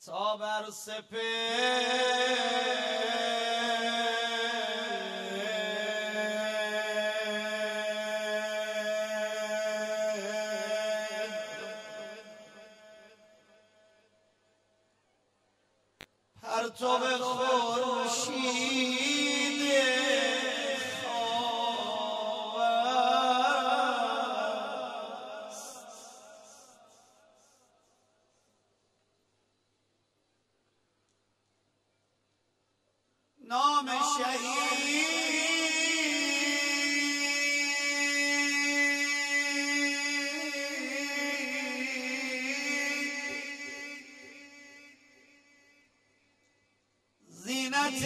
سابر سپه پرتو خورشید خواب است. نام شهید زینت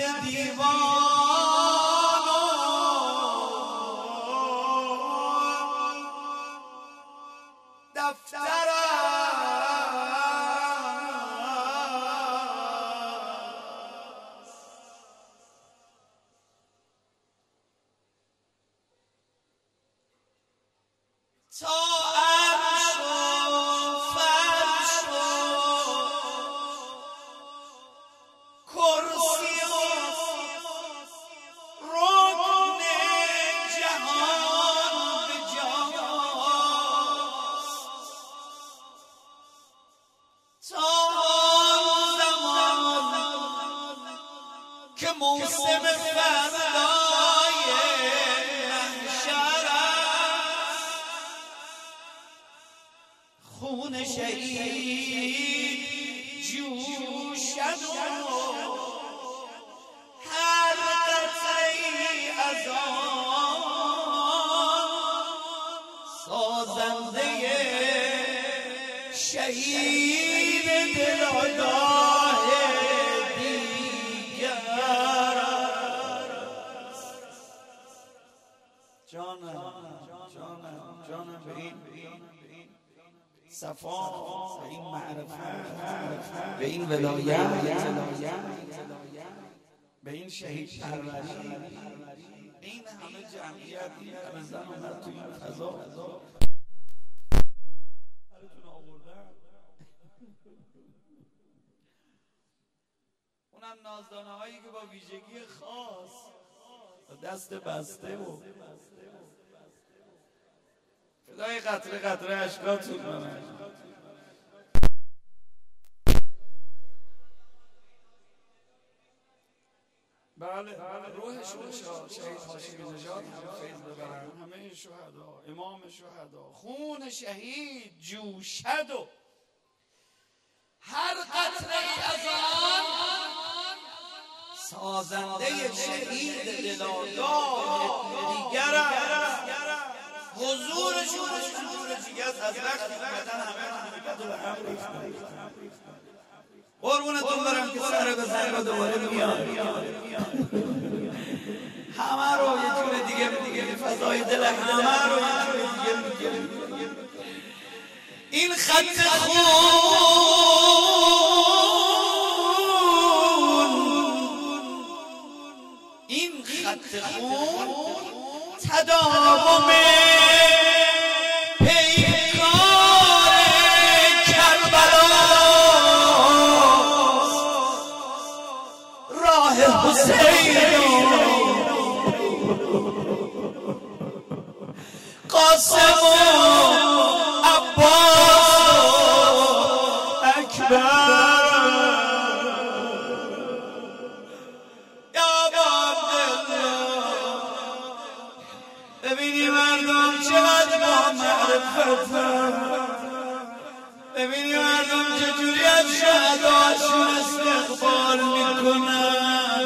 دیوان دفتر است. تا عرش و فرش و کرسی و رکن جهان به جاست. تا آن زمان که موسم فردای محشر است، خون شهید جوشد و هر قطره‌ای از آن سازنده شهید دلآگاه دیگر است. جانم به این صفا، به این معرفت، به این ولایت، به این شهید پروری، این همه جمعیت، این همه زن و مرد تو این فضا براتون آوردن. اونم نازدانه هایی که با ویژگی خاص دست بسته و فدای قطره قطره اشکاتون منم. بله روحشون شهید هاشمی نژاد هم فیض ببرن، همه شهدا، امام شهدا، خون شهید جوشد و هر قطره از آن سازنده شهید دلآگاه دیگر است. حضورشون حضور جیگر از وقتی اومدن همه حقیقت رو به هم ریختن. قربونتون برم که سر به سر و دوباره میاد، همه رو یه جور دیگه فضای دل همه رو یه جور دیگه میگه. این خط خون تداوم پیکار کربلاست. راه حسین قاسم و عباس اکبر. ببینی مردم چقدر با معرفتن، ببینی مردم چجوری از شهداشون استقبال میکنن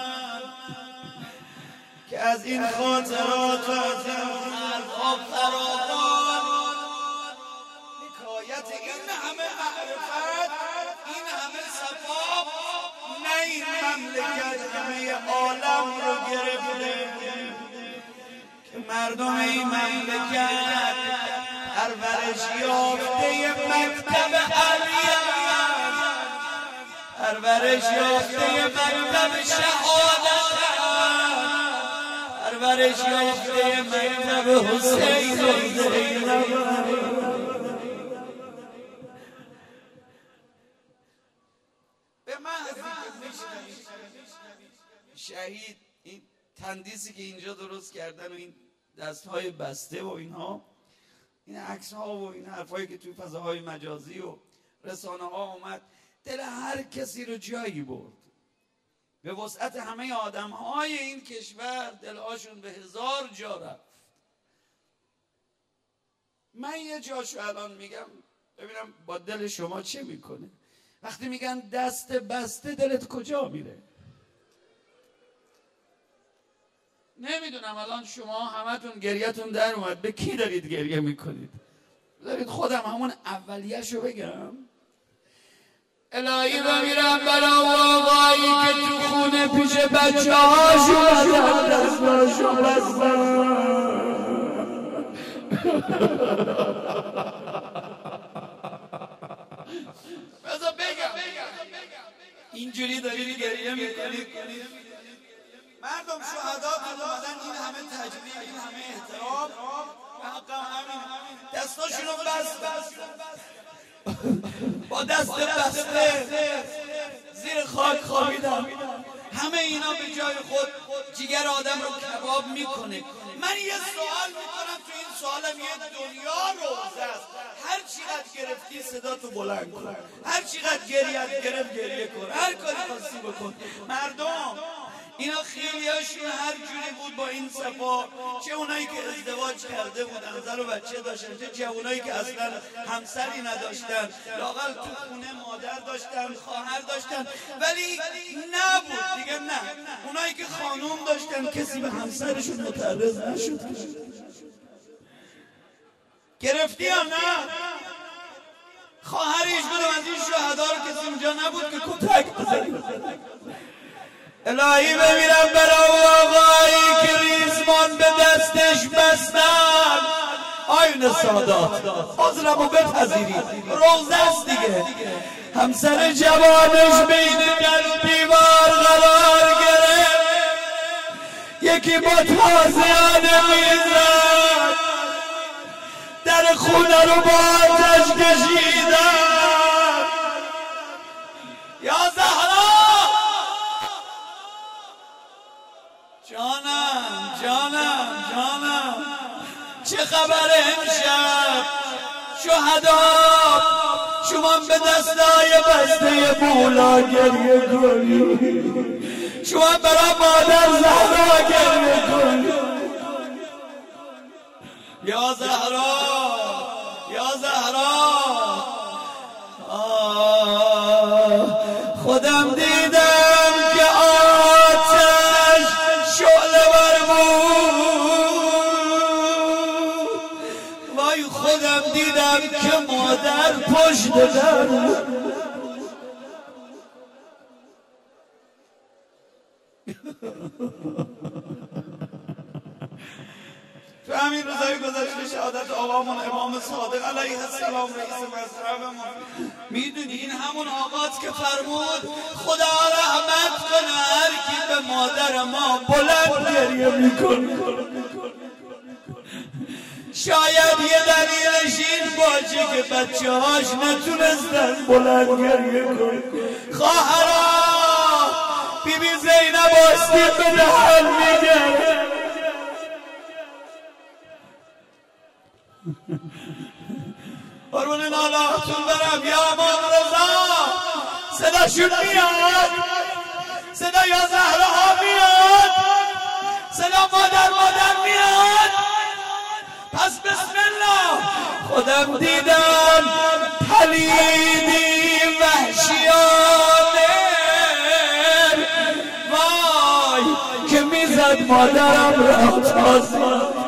که از این خاطرات و از این حرفا فراوان حکایت این همه معرفت، این همه صفا، نه این مملکت همه عالم رو گرفته که مردم این مملکت پرورش یافته مکتب علیت، پرورش یافته مکتب شهادت، پرورش یافته مکتب حسین و زینب. شهید این تندیسی که اینجا درست کردن و این دستهای بسته و اینها، این عکس ها و این حرفایی که توی فضاهای مجازی و رسانه ها اومد، دل هر کسی رو جایی برد. به وسعت همه آدم های این کشور دلهاشون به 1000 جا رفت. من یه جاشو الان میگم ببینم با دل شما چه میکنه. وقتی میگن دست بسته دلت کجا میره؟ نمیدونم الان شما همتون گریتون در اومد، به کی دارید گریه میکنید؟ دارید خودم همون اولیه‌شو بگم؟ الهی بمیرم برای آقایی که تو خونه پیش بچه هاشو دستاشو بستن. بذار بگم اینجوری دارید گریه میکنید. مردم شهداتون اومدن، این همه تجلیل، این همه احترام، حقا همین دستاشونو بست با دست بسته زیر خاک خوابیدن. همه اینا به جای خود جگر آدم رو کباب میکنه. من یه سوال میکنم، تو این سوالم یه دنیا روزه است. هر چقدر گرفتی صدا تو بلند کن، هر چقدر گریت گرفت گریه کن، هر کاری خواستی بکن. مردم اینا خیلیاشون هر جوری بود با این صفا، چه اونایی که ازدواج کرده بودن، زن و بچه داشتن، چه جوانایی که اصلا همسری نداشتن، لااقل تو خونه مادر داشتن، خواهر داشتن، ولی نبود دیگه. نه، اونایی که خانوم داشتن کسی به همسرشون متعرض نشد. گرفتی یا نه؟ خواهر هیچ کدوم از این شهدا رو کسی اونجا نبود که کتک بزنه. الهی بمیرم برای آقایی که ریسمان به دستش بستن. آین سادات عذرمو بپذیرید، روزه است دیگه. همسر جوانش بین در و دیوار قرار گرفت، یکی با تازیانه میزد، در خونه رو با آتش کشیدن. یا زهرا جانم جانم جانم، چه خبر امشب؟ شهدا شما به دستای بسته مولا گریه کنید، شما برای مادر زهرا گریه کنید. یا زهرا یا زهرا، خودم دیدم که آتش شعله برمون، وای خودم دیدم که مادر پشت در. تو همین روزای گذشته شهادت آقامون امام صادق علیه السلام رئیس مذهبمون، میدونی این همون آقاست که فرمود خدا رحمت کنه هر کی به مادر ما بلند گریه میکنه. شاید یه دلیلش این باشه که بچه هاش نتونستن بلند گریه کنه. خواهرا بی بی زینب آستین به دهن میگه، قربون نالاتون برم. یا امام رضا صداشون میاد، صدا یا زهرا ها میاد، صدا مادر میاد. پس بسم الله. خودم دیدم پلیدی وحشیانه، وای که میزد مادرم را تازه.